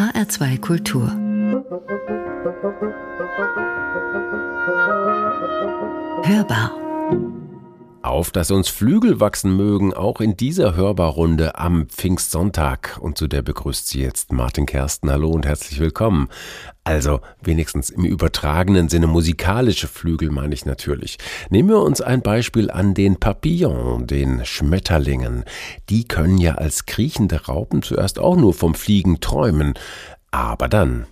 HR2 Kultur. Hörbar. Auf, dass uns Flügel wachsen mögen, auch in dieser Hörbarrunde am Pfingstsonntag. Und zu der begrüßt Sie jetzt Martin Kersten. Hallo und herzlich willkommen. Also wenigstens im übertragenen Sinne musikalische Flügel meine ich natürlich. Nehmen wir uns ein Beispiel an den Papillons, den Schmetterlingen. Die können ja als kriechende Raupen zuerst auch nur vom Fliegen träumen. Aber dann...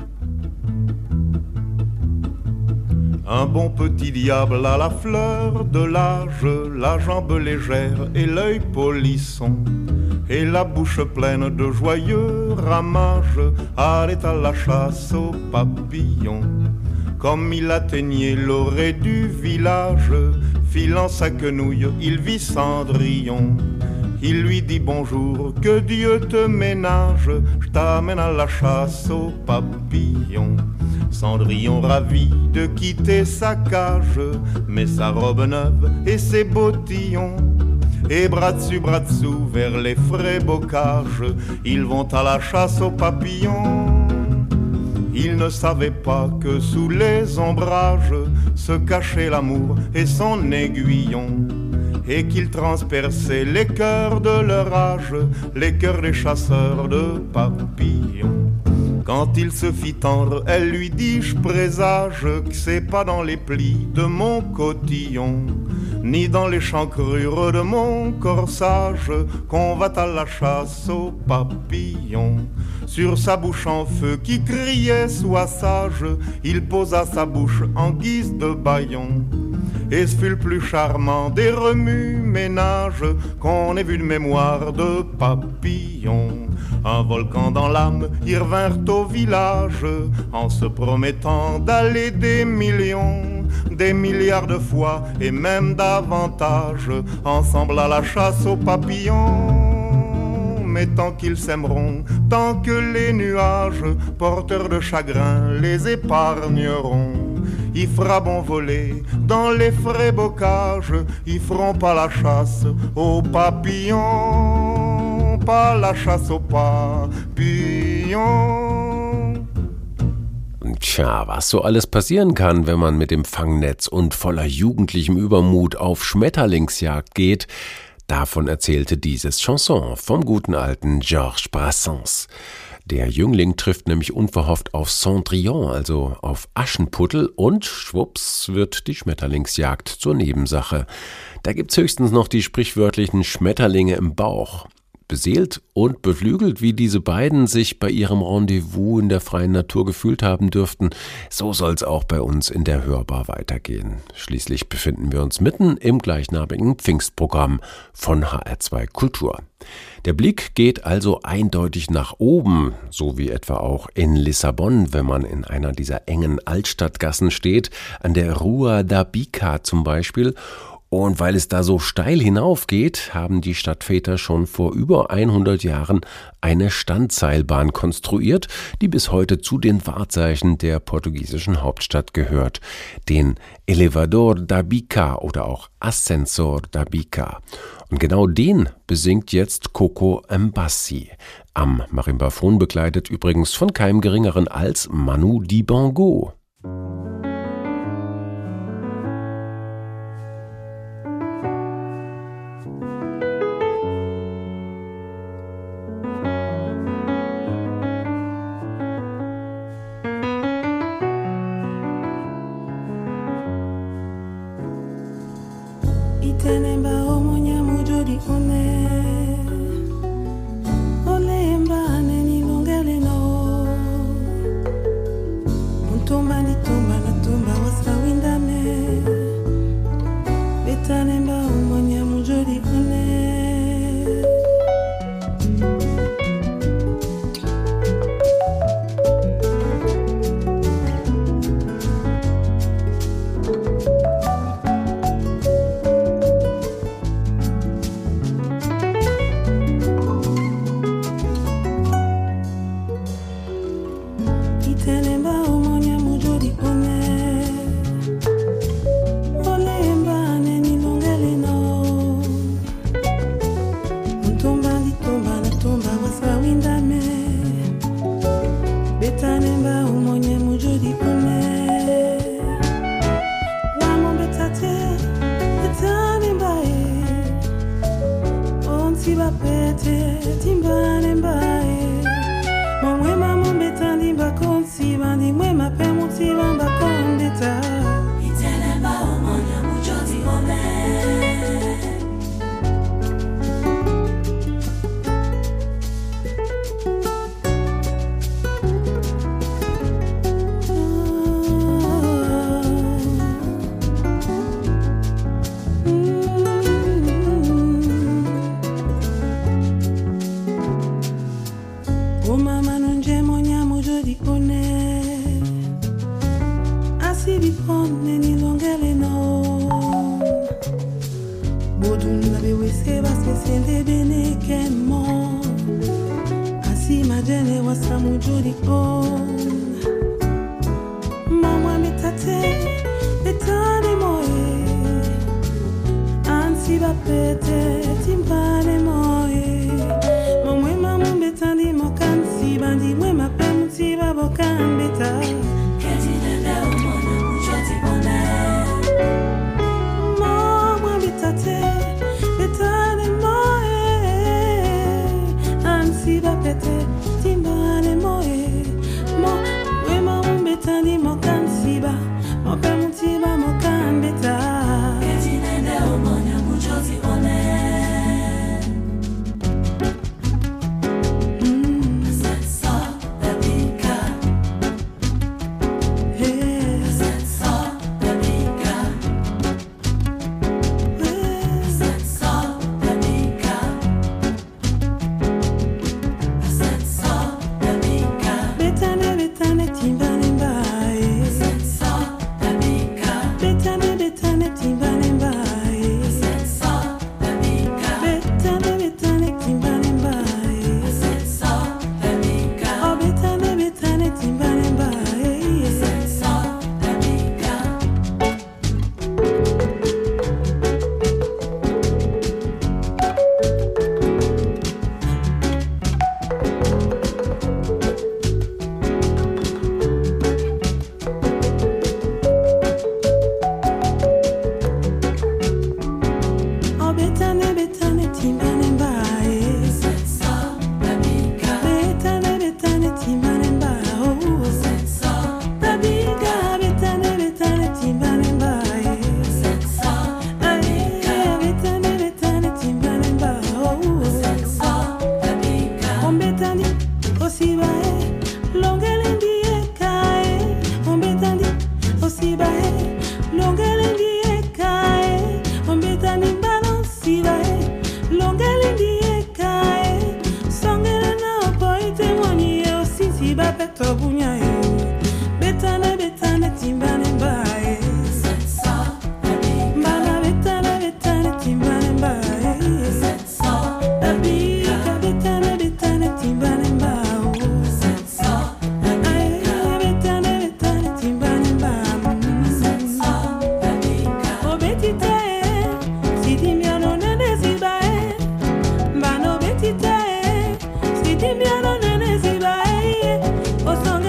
Un bon petit diable à la fleur de l'âge, la jambe légère et l'œil polisson, et la bouche pleine de joyeux ramages, allait à la chasse aux papillons. Comme il atteignait l'orée du village, filant sa quenouille, il vit Cendrillon. Il lui dit bonjour, que Dieu te ménage, je t'amène à la chasse aux papillons. Cendrillon ravi de quitter sa cage, met sa robe neuve et ses bottillons. Et bras dessous vers les frais bocages, ils vont à la chasse aux papillons. Ils ne savaient pas que sous les ombrages se cachait l'amour et son aiguillon, et qu'il transperçait les cœurs de leur âge, les cœurs des chasseurs de papillons. Quand il se fit tendre, elle lui dit, je présage que c'est pas dans les plis de mon cotillon, ni dans les chancrures de mon corsage, qu'on va à la chasse aux papillons. Sur sa bouche en feu qui criait, sois sage, il posa sa bouche en guise de bâillon. Et ce fut le plus charmant des remue-ménages qu'on ait vu de mémoire de papillon. Un volcan dans l'âme, ils revinrent au village en se promettant d'aller des millions, des milliards de fois et même davantage, ensemble à la chasse aux papillons. Mais tant qu'ils s'aimeront, tant que les nuages, porteurs de chagrin, les épargneront, il fera bon voler dans les frais bocages, ils feront pas la chasse aux papillons, pas la chasse aux papillons. Tja, was so alles passieren kann, wenn man mit dem Fangnetz und voller jugendlichem Übermut auf Schmetterlingsjagd geht, davon erzählte dieses Chanson vom guten alten Georges Brassens. Der Jüngling trifft nämlich unverhofft auf Cendrillon, also auf Aschenputtel, und schwupps wird die Schmetterlingsjagd zur Nebensache. Da gibt's höchstens noch die sprichwörtlichen Schmetterlinge im Bauch. Beseelt und beflügelt, wie diese beiden sich bei ihrem Rendezvous in der freien Natur gefühlt haben dürften, so soll's auch bei uns in der Hörbar weitergehen. Schließlich befinden wir uns mitten im gleichnamigen Pfingstprogramm von HR2 Kultur. Der Blick geht also eindeutig nach oben, so wie etwa auch in Lissabon, wenn man in einer dieser engen Altstadtgassen steht, an der Rua da Bica zum Beispiel. Und weil es da so steil hinaufgeht, haben die Stadtväter schon vor über 100 Jahren eine Standseilbahn konstruiert, die bis heute zu den Wahrzeichen der portugiesischen Hauptstadt gehört, den Elevador da Bica oder auch Ascensor da Bica. Und genau den besingt jetzt Coco Mbassi, am Marimbaphon begleitet übrigens von keinem Geringeren als Manu Dibango. Toma pone asibi pone ni longele no bodun na be wese ba se sende bene kemo asi madene wasamu jodi on mama metate betane moe ansi ba pete timpane moe momwe mamu betani mokansi bandi mwe mapemu tiba bokan beta kedinende umona mujoti pone mama betate betane moe ansi ba pete timpane moe mo mwe mamu betani mokansi ba mapemu tiba mokan beta kedinende umona mujoti pone Osonge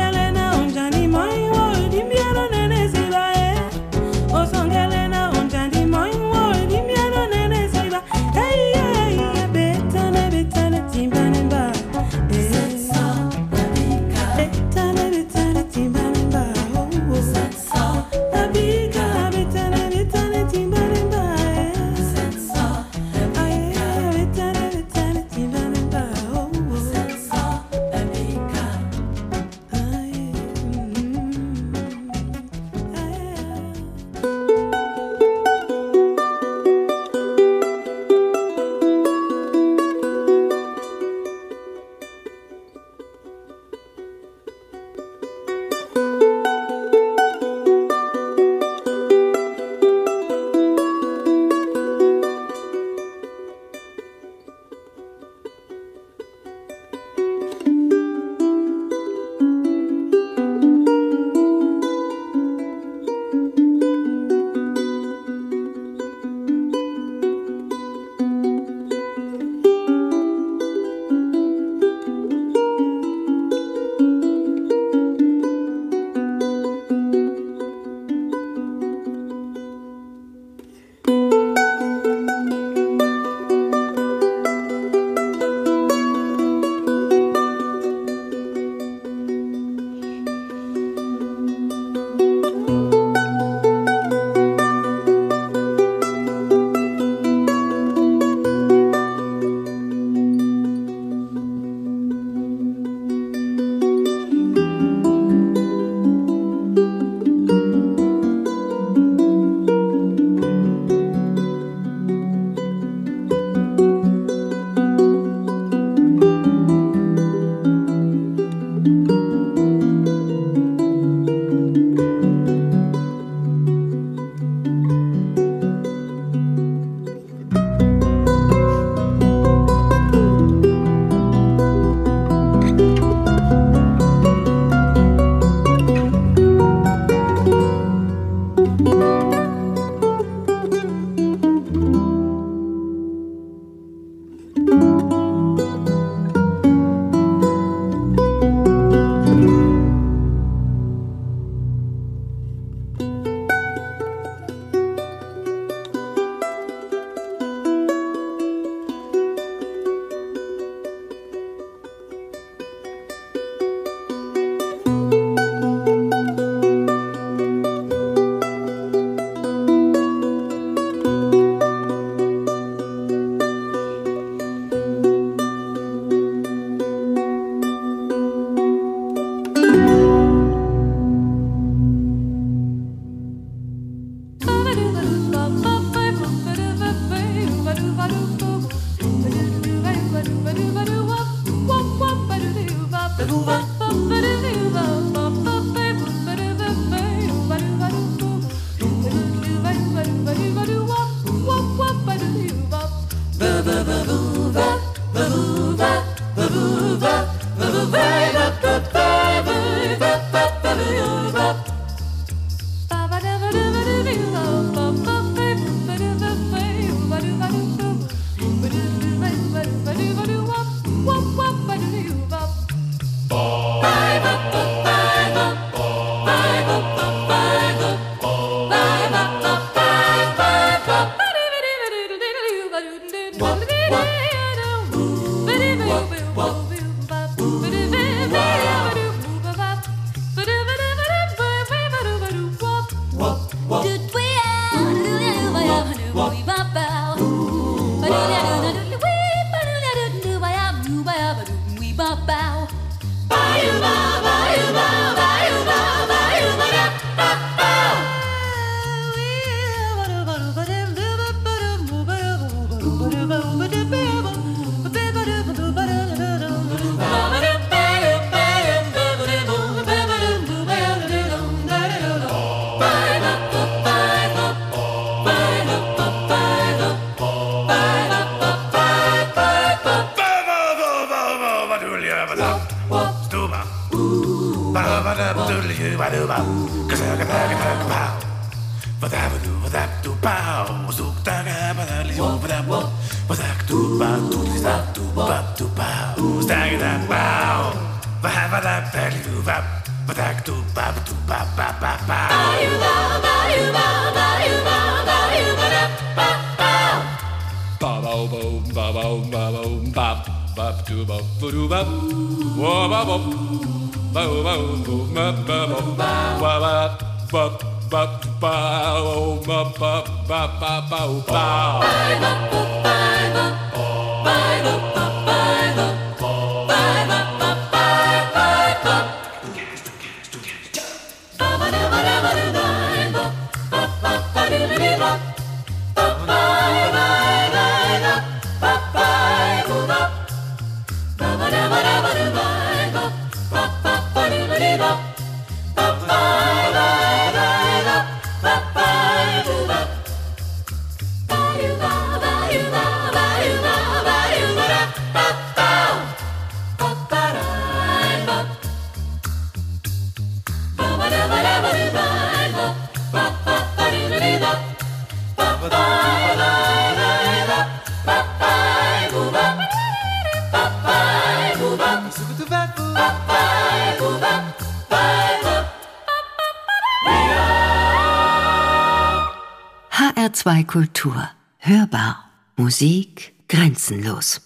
HR2 Kultur. Hörbar. Musik grenzenlos.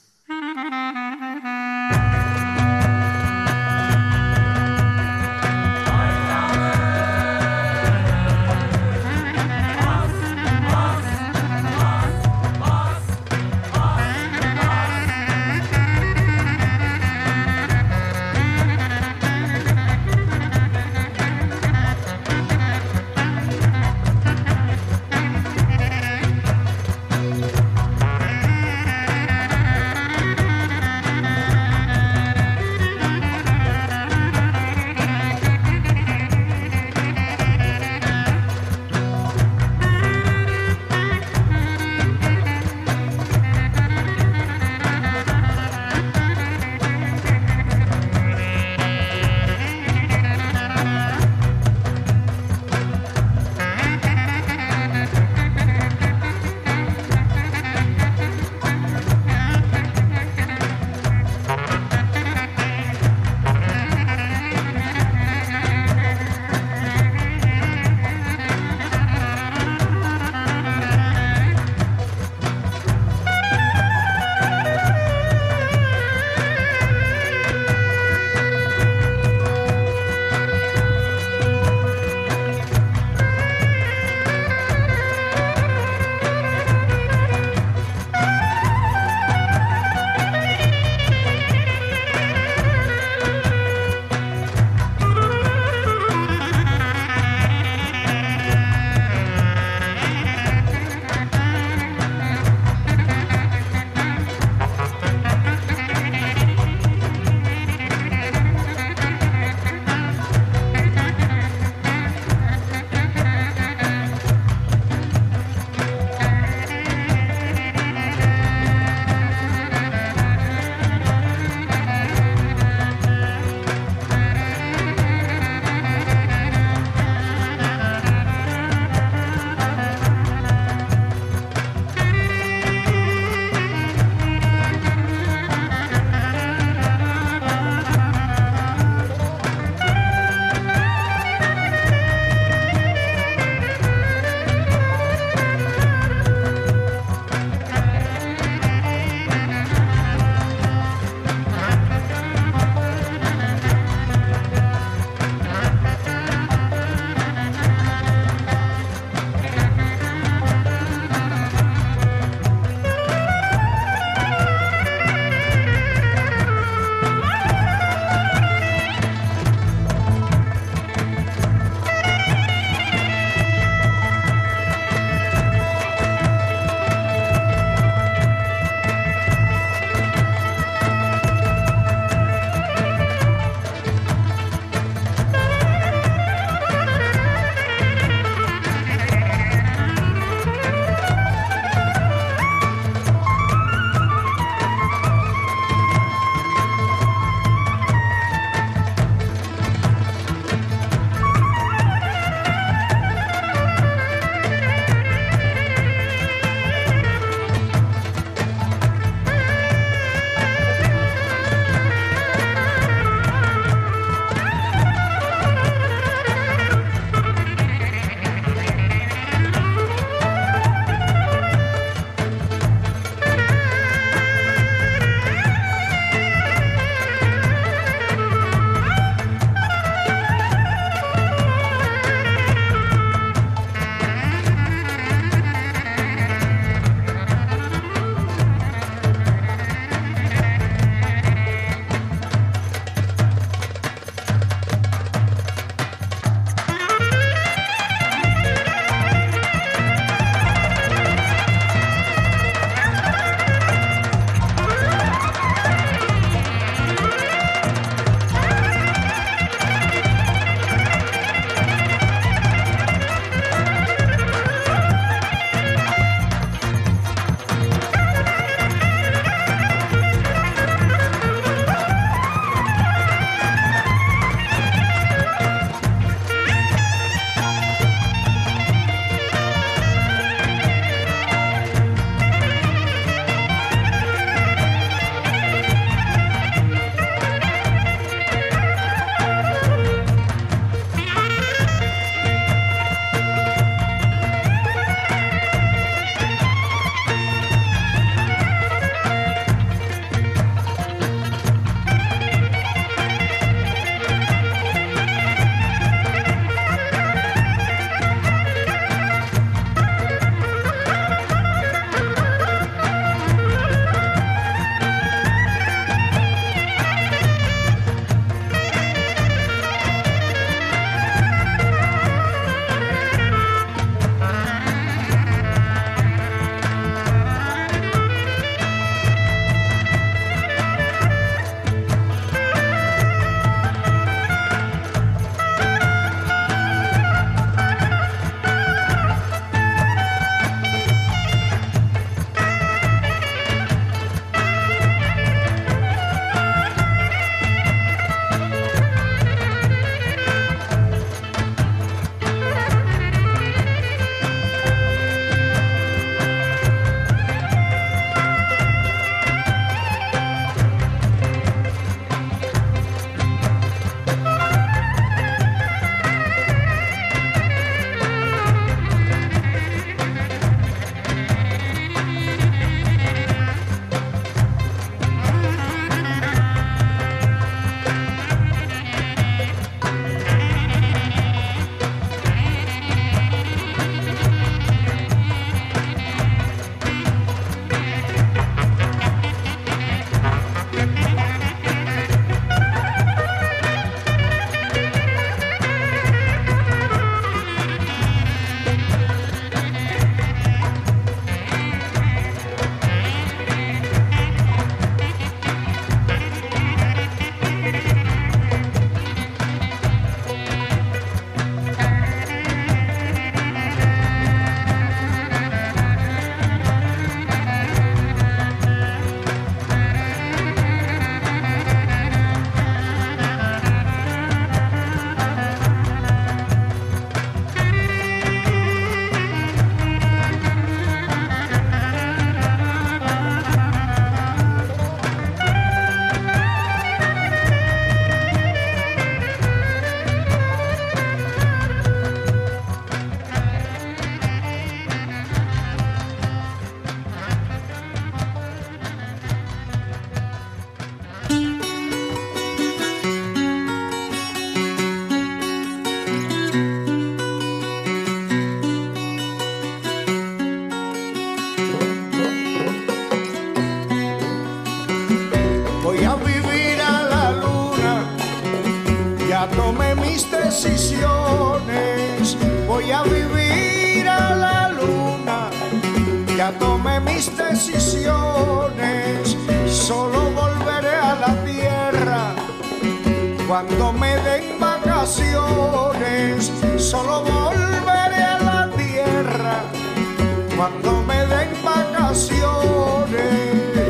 tomé mis decisiones, voy a vivir a la luna. Ya tomé mis decisiones, solo volveré a la tierra cuando me den vacaciones. Solo volveré a la tierra cuando me den vacaciones.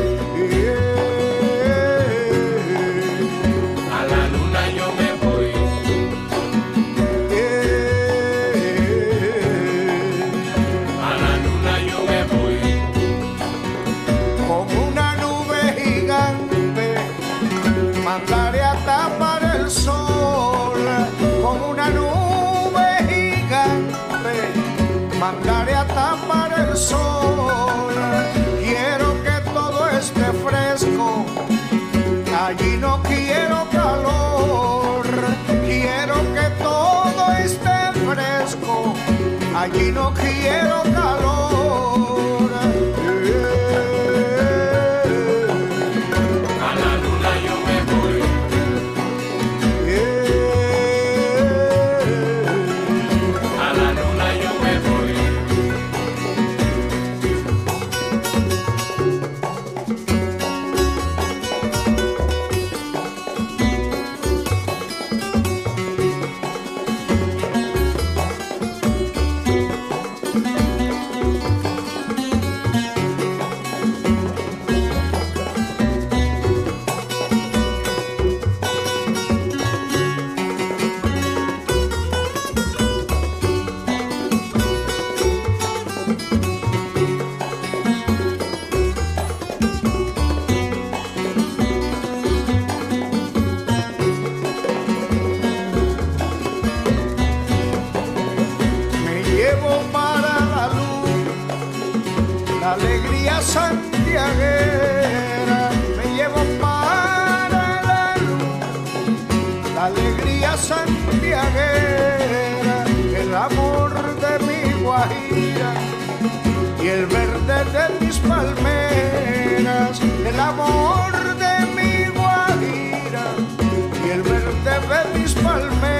Mandaré a tapar el sol con una nube gigante. Mandaré a tapar el sol. Quiero que todo esté fresco. Allí no quiero calor. Quiero que todo esté fresco. Allí no quiero calor. Alegría santiaguera, me llevo para la luz. La alegría santiaguera, el amor de mi Guajira y el verde de mis palmeras. El amor de mi Guajira y el verde de mis palmeras.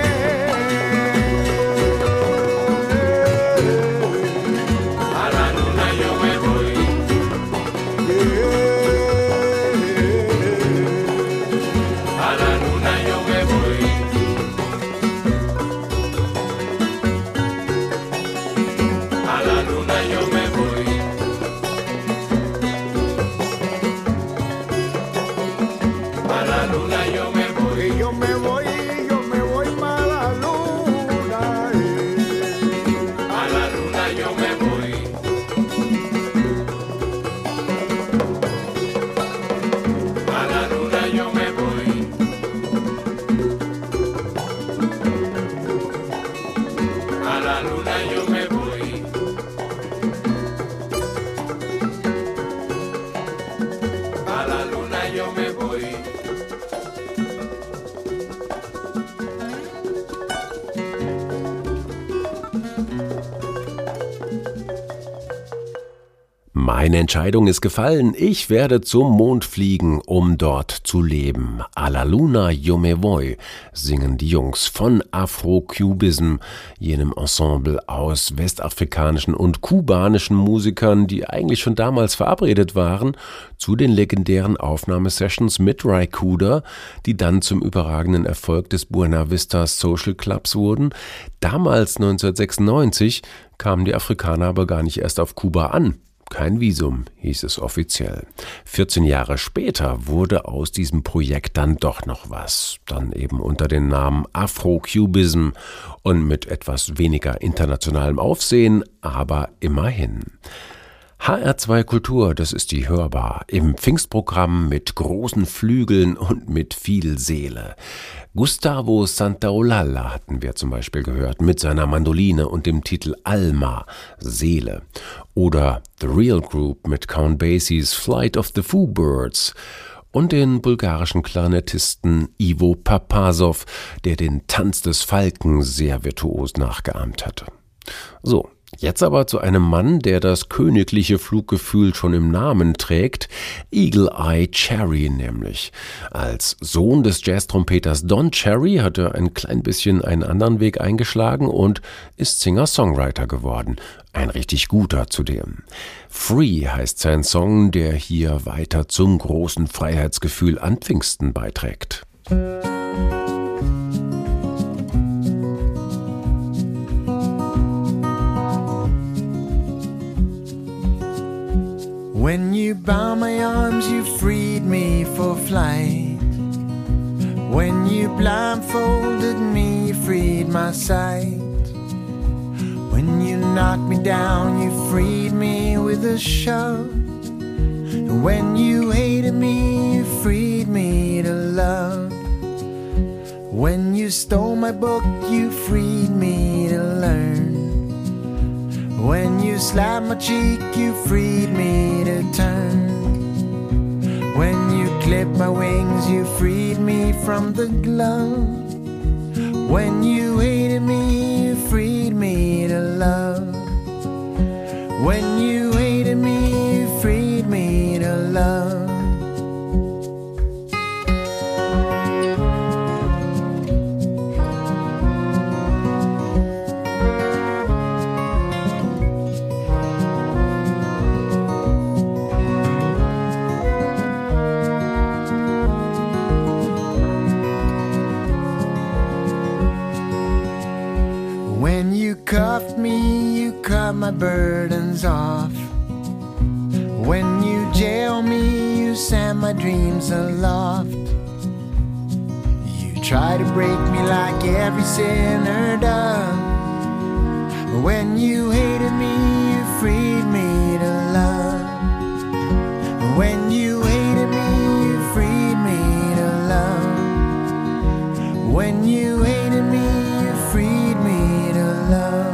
Meine Entscheidung ist gefallen. Ich werde zum Mond fliegen, um dort zu leben. A la Luna yo me voy, singen die Jungs von Afro-Cubism, jenem Ensemble aus westafrikanischen und kubanischen Musikern, die eigentlich schon damals verabredet waren, zu den legendären Aufnahmesessions mit Ry Cooder, die dann zum überragenden Erfolg des Buena Vista Social Clubs wurden. Damals, 1996, kamen die Afrikaner aber gar nicht erst auf Kuba an. Kein Visum, hieß es offiziell. 14 Jahre später wurde aus diesem Projekt dann doch noch was. Dann eben unter dem Namen Afro-Cubism und mit etwas weniger internationalem Aufsehen, aber immerhin. HR2 Kultur, das ist die Hörbar, im Pfingstprogramm mit großen Flügeln und mit viel Seele. Gustavo Santaolalla hatten wir zum Beispiel gehört, mit seiner Mandoline und dem Titel Alma, Seele. Oder The Real Group mit Count Basies Flight of the Foo Birds. Und den bulgarischen Klarinettisten Ivo Papazov, der den Tanz des Falken sehr virtuos nachgeahmt hatte. So. Jetzt aber zu einem Mann, der das königliche Fluggefühl schon im Namen trägt, Eagle Eye Cherry nämlich. Als Sohn des Jazztrompeters Don Cherry hat er ein klein bisschen einen anderen Weg eingeschlagen und ist Singer-Songwriter geworden. Ein richtig guter zudem. Free heißt sein Song, der hier weiter zum großen Freiheitsgefühl an Pfingsten beiträgt. When you bound my arms, you freed me for flight. When you blindfolded me, you freed my sight. When you knocked me down, you freed me with a shove. And when you hated me, you freed me to love. When you stole my book, you freed me to learn. When you slapped my cheek, you freed me to turn. When you clipped my wings, you freed me from the glove. When you hated me, you freed me to love. When you hated me, you freed me to love. Cuffed me, you cut my burdens off. When you jail me, you sent my dreams aloft. You try to break me like every sinner does. When you hated me, you freed me to love. When you hated me, you freed me to love. When you hated me, you freed me to love.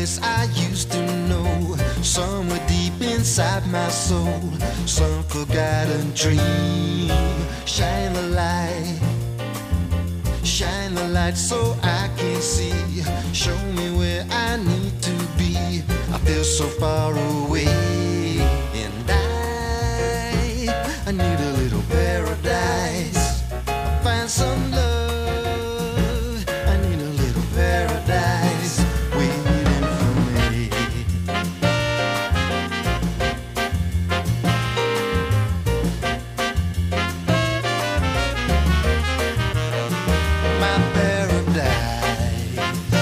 place I used to know, somewhere deep inside my soul, some forgotten dream. Shine the light so I can see. Show me where I need to be. I feel so far away, and I need a little paradise. Find some love. I need a little paradise waiting for me. My paradise.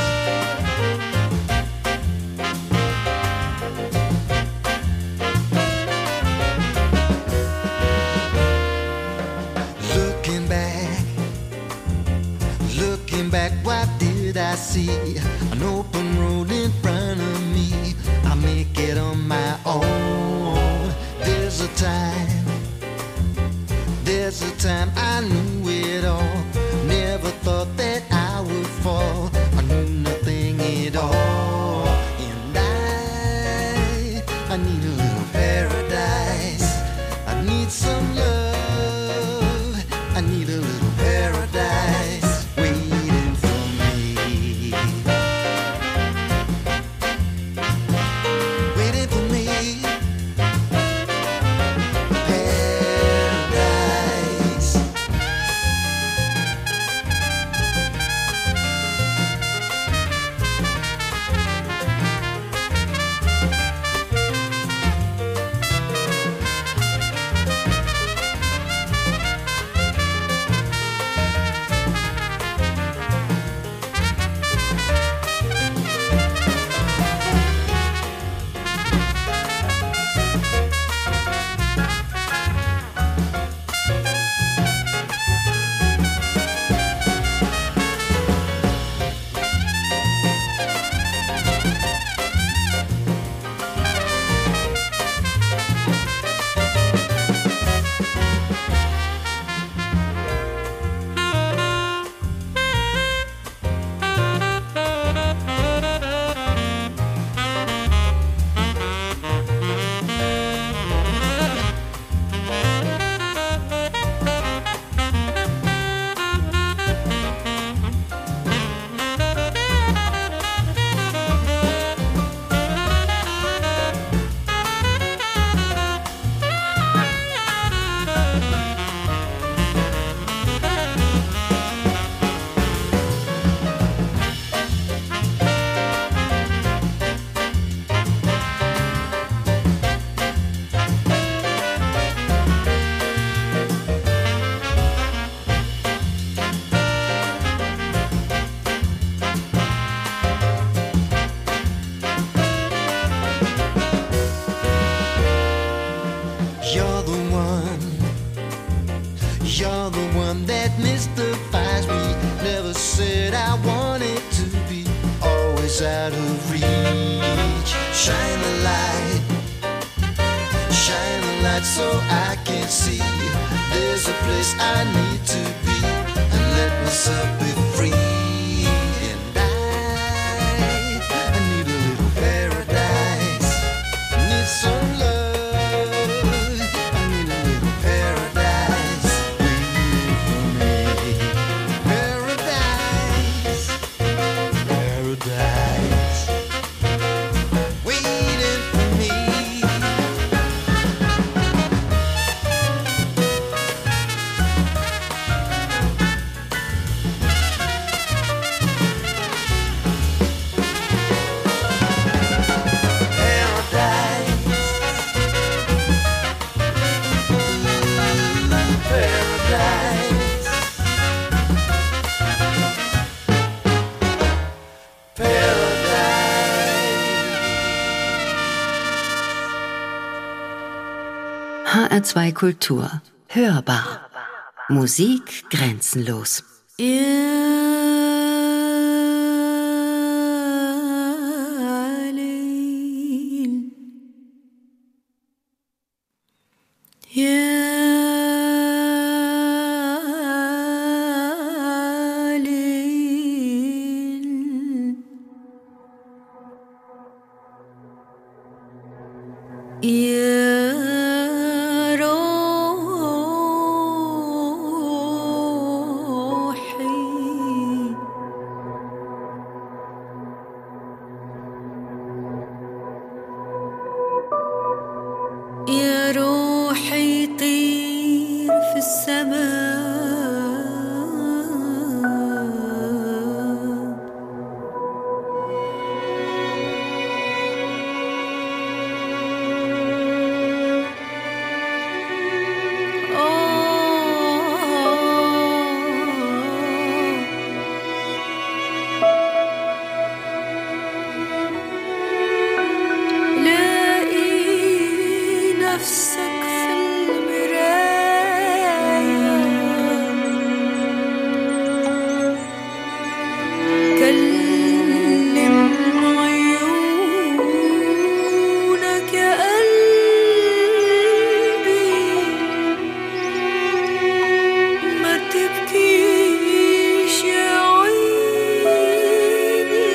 Looking back, what did I see? An open road in front of me. I make it on my own. There's a time I knew it all. Never thought that I would fall. I knew nothing at all. And I need a little paradise. I need some love. I need a little paradise waiting for me. Waiting for me. Paradise. You're the one that mystifies me. Never said I wanted to be, always out of reach. Shine a light so I can see. There's a place I need to be, and let myself be free. And I need a little paradise. I need some love. I need a little paradise waiting for me. Paradise, paradise waiting for me. HR2 Kultur. Hörbar. Musik grenzenlos. يا روحي طير في السماء نفسك في المراية كلم عيونك يا قلبي ما تبكيش يا عيني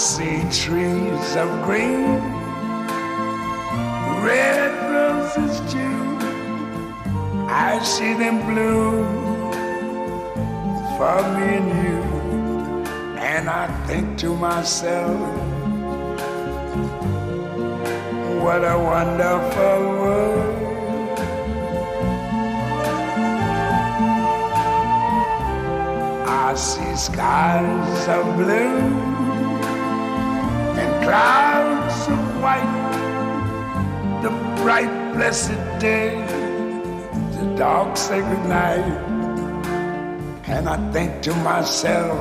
see trees of green, red roses too. I see them bloom for me and you. And I think to myself, what a wonderful world. I see skies of blue and clouds of white, the bright blessed day, the dark sacred night. And I think to myself,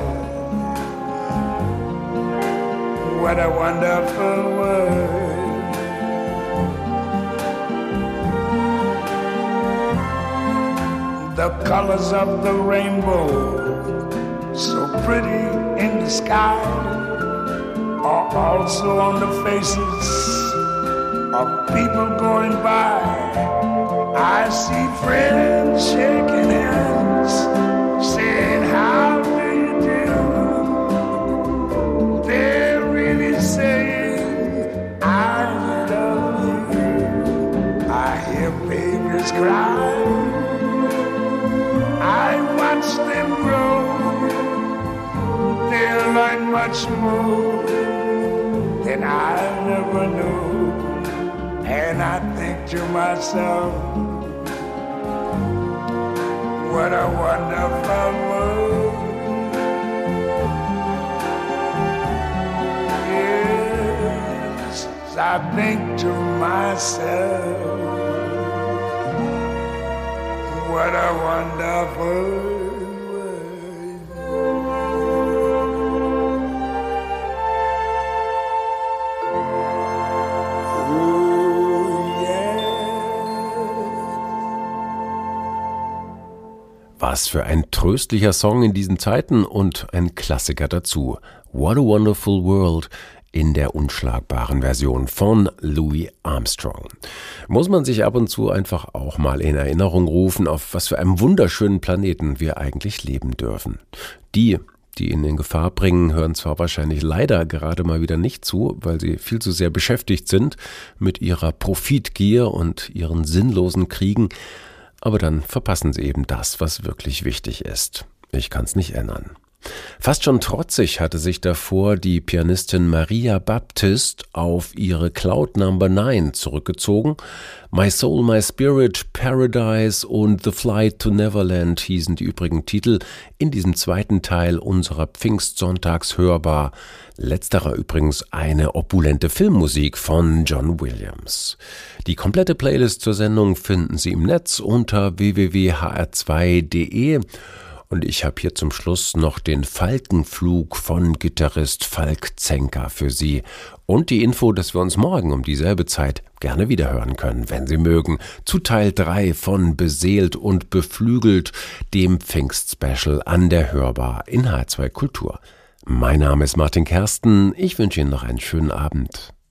what a wonderful world. The colors of the rainbow, so pretty in the sky, are also on the faces of people going by. I see friends shaking hands, saying, how do you do? They're really saying, I love you. I hear babies cry, I watch them grow. They'll learn much more than I never knew. And I think to myself, what a wonderful world. Yes, I think to myself, what a wonderful world. Was für ein tröstlicher Song in diesen Zeiten und ein Klassiker dazu. What a Wonderful World in der unschlagbaren Version von Louis Armstrong. Muss man sich ab und zu einfach auch mal in Erinnerung rufen, auf was für einem wunderschönen Planeten wir eigentlich leben dürfen. Die ihn in Gefahr bringen, hören zwar wahrscheinlich leider gerade mal wieder nicht zu, weil sie viel zu sehr beschäftigt sind mit ihrer Profitgier und ihren sinnlosen Kriegen, aber dann verpassen sie eben das, was wirklich wichtig ist. Ich kann's nicht ändern. Fast schon trotzig hatte sich davor die Pianistin Maria Baptiste auf ihre Cloud Number 9 zurückgezogen. My Soul, My Spirit, Paradise und The Flight to Neverland hießen die übrigen Titel in diesem zweiten Teil unserer Pfingstsonntags hörbar. Letzterer übrigens eine opulente Filmmusik von John Williams. Die komplette Playlist zur Sendung finden Sie im Netz unter www.hr2.de. Und ich habe hier zum Schluss noch den Falkenflug von Gitarrist Falk Zenker für Sie. Und die Info, dass wir uns morgen um dieselbe Zeit gerne wiederhören können, wenn Sie mögen, zu Teil 3 von Beseelt und Beflügelt, dem Pfingstspecial an der Hörbar in H2 Kultur. Mein Name ist Martin Kersten, ich wünsche Ihnen noch einen schönen Abend.